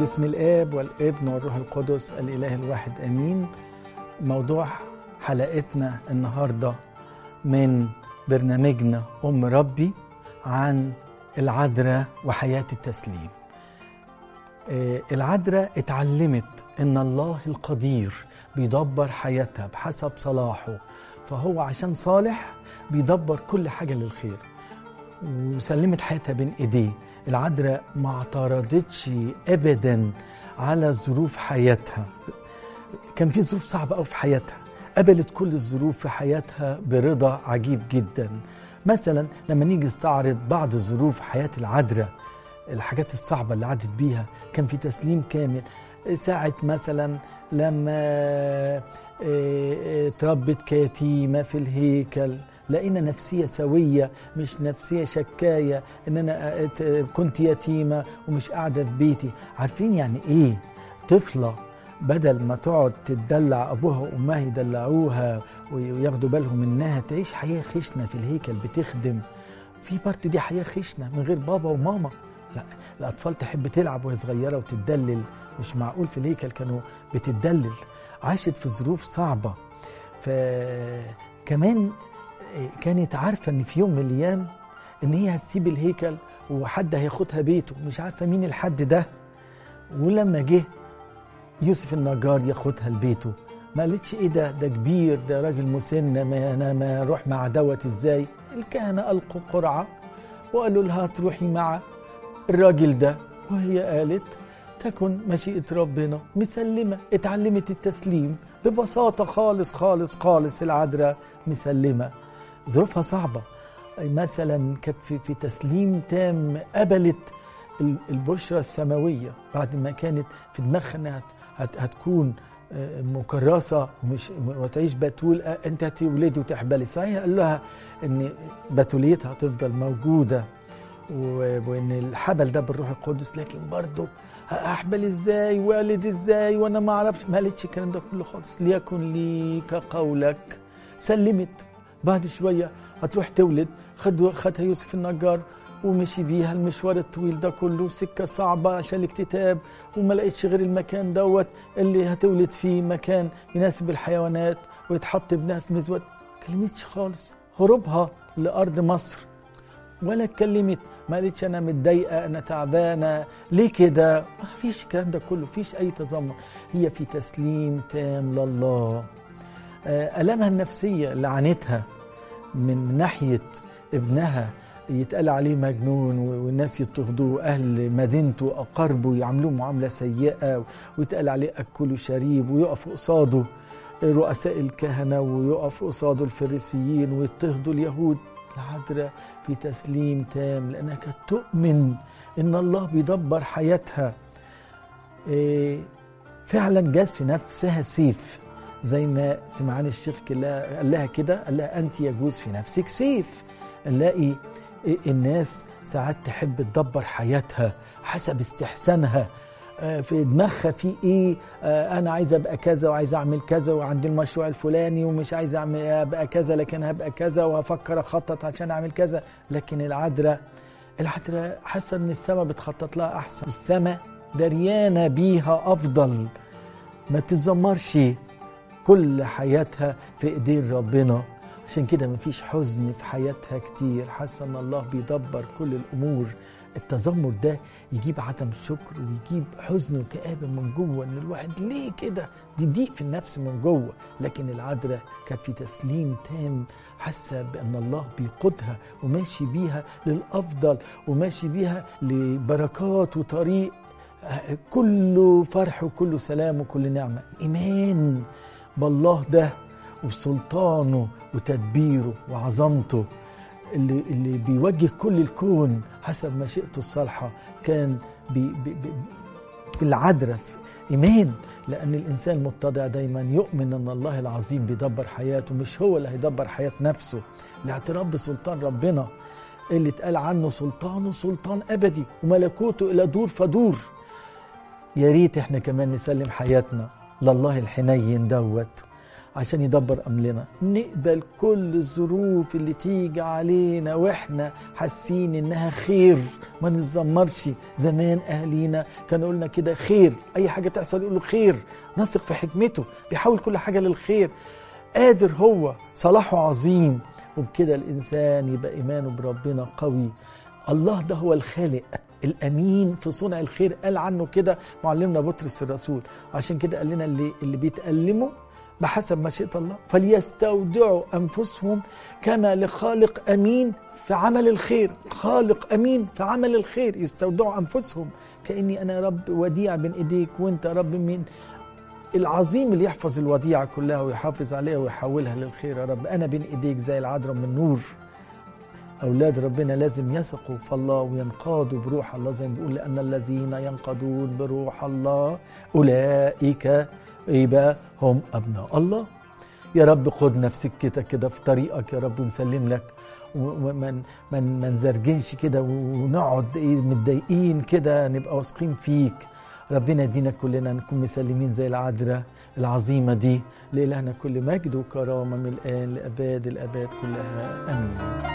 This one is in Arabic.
باسم الآب والابن والروح القدس الإله الواحد آمين. موضوع حلقتنا النهاردة من برنامجنا أم ربي عن العذراء وحياة التسليم. العذراء اتعلمت إن الله القدير بيدبر حياتها بحسب صلاحه، فهو عشان صالح بيدبر كل حاجة للخير، وسلمت حياتها بين إيديه. العذراء ما اعترضتش أبدا على ظروف حياتها، كان في ظروف صعبة أوي في حياتها، قبلت كل الظروف في حياتها برضا عجيب جدا. مثلا لما نيجي نستعرض بعض ظروف حياة العذراء، الحاجات الصعبة اللي عدت بيها، كان في تسليم كامل. ساعة مثلا لما تربت كيتيمة في الهيكل، لقينا نفسية سوية مش نفسية شكاية ان انا كنت يتيمة ومش قاعدة في بيتي. عارفين يعني ايه طفلة بدل ما تقعد تدلع ابوها وامها يدلعوها وياخدوا بالهم منها، تعيش حياة خشنة في الهيكل بتخدم؟ في برضه دي حياة خشنة من غير بابا وماما. لا، الاطفال تحب تلعب وهي صغيرة وتدلل، مش معقول في الهيكل كانوا بتدلل. عاشت في ظروف صعبة، فكمان كانت عارفة ان في يوم من الايام ان هي هتسيب الهيكل وحد هياخدها بيته، مش عارفة مين الحد ده. ولما جه يوسف النجار ياخدها لبيته، ما قالتش ايه ده كبير، ده راجل مسن، ما اروح مع دوت ازاي؟ الكهنة ألقوا قرعة وقالوا لها تروحي مع الراجل ده، وهي قالت تكن مشيئة ربنا، مسلمة. اتعلمت التسليم ببساطة خالص خالص خالص. العذراء مسلمة، ظروفها صعبة. مثلا كانت في تسليم تام، قبلت البشرى السماوية بعد ما كانت في دماغها انها هتكون مكرسة وتعيش بتول، انت هتولدي وتحبلي. صحيح قال لها ان بتوليتها هتفضل موجودة وان الحبل ده بالروح القدس، لكن برضه احبل ازاي والد ازاي وانا ما اعرفش. ما قالتش الكلام ده كله خالص. ليكن لي كقولك. سلمت. بعد شويه هتروح تولد، خدها يوسف النجار ومشي بيها المشوار الطويل ده كله، سكه صعبه عشان الاكتتاب، وما لقيتش غير المكان دوت اللي هتولد فيه، مكان يناسب الحيوانات ويتحط ابنها في مزود. كلمتش خالص. هروبها لارض مصر ولا اتكلمت، ما قالتش انا متضايقه انا تعبانه ليه كده، ما فيش الكلام ده كله، فيش اي تذمر. هي في تسليم تام لله. الامها النفسيه اللي عانتها من ناحيه ابنها، يتقال عليه مجنون والناس يضطهدوه، اهل مدينته واقاربه يعاملوه معامله سيئه، ويتقال عليه اكل وشريب، ويقف قصاده رؤساء الكهنه ويقف قصاده الفريسيين ويضطهدوا اليهود. العذراء في تسليم تام لأنها كانت تؤمن إن الله بيدبر حياتها. فعلا جاز في نفسها سيف، زي ما سمعان الشيخ قال لها كده، قال لها أنت يجوز في نفسك سيف. نلاقي الناس ساعات تحب تدبر حياتها حسب استحسانها، في دماغها في ايه، انا عايز ابقى كذا وعايز اعمل كذا وعندي المشروع الفلاني، ومش عايز ابقى كذا لكن هبقى كذا، وافكر اخطط عشان اعمل كذا. لكن العذراء حاسه ان السماء بتخطط لها احسن، السماء دريانه بيها افضل، ما تتذمرش، كل حياتها في ايدين ربنا. عشان كده مفيش حزن في حياتها كتير، حاسه ان الله بيدبر كل الامور. التذمر ده يجيب عدم شكر ويجيب حزن وكآبة من جوه، ان الواحد ليه كده، دي ضيق في النفس من جوه. لكن العذراء كانت في تسليم تام، حاسه بان الله بيقودها وماشي بيها للافضل، وماشي بيها لبركات وطريق كله فرح وكله سلام وكل نعمه. ايمان بالله ده وسلطانه وتدبيره وعظمته اللي بيوجه كل الكون حسب مشيئته الصالحة، كان في العذراء إيمان. لأن الإنسان المتضع دايما يؤمن أن الله العظيم بيدبر حياته، مش هو اللي هيدبر حياة نفسه. الاعتراف بسلطان ربنا اللي اتقال عنه سلطانه سلطان أبدي وملكوته إلى دور فدور. يا ريت احنا كمان نسلم حياتنا لله الحنين دوت، عشان يدبر أمرنا. نقبل كل الظروف اللي تيجي علينا واحنا حاسين انها خير، ما نتذمرش. زمان اهالينا كانوا قلنا كده خير، اي حاجة تحصل يقولوا خير، نثق في حكمته، بيحاول كل حاجة للخير، قادر هو، صلاحه عظيم. وبكده الإنسان يبقى إيمانه بربنا قوي. الله ده هو الخالق الأمين في صنع الخير، قال عنه كده معلمنا بطرس الرسول. وعشان كده قال لنا اللي بيتألموا بحسب مشيئة الله فليستودعوا أنفسهم كما لخالق أمين في عمل الخير. خالق أمين في عمل الخير، يستودعوا أنفسهم كأني أنا رب وديع بين إيديك، وأنت رب من العظيم اللي يحفظ الوديعة كلها ويحافظ عليها ويحولها للخير. يا رب أنا بين إيديك زي العذراء من نور. أولاد ربنا لازم يثقوا في الله وينقادوا بروح الله، زي ما بيقول لأن الذين ينقادون بروح الله أولئك يبقى هم أبناء الله. يا رب قدنا في سكتك كده في طريقك يا رب، ونسلم لك وما نزرجنش كده ونقعد متضايقين كده، نبقى واثقين فيك. ربنا يدينا كلنا نكون مسلمين زي العذراء العظيمة دي. لإلهنا كل مجد وكرامة من الآن لأباد الآباد كلها، آمين.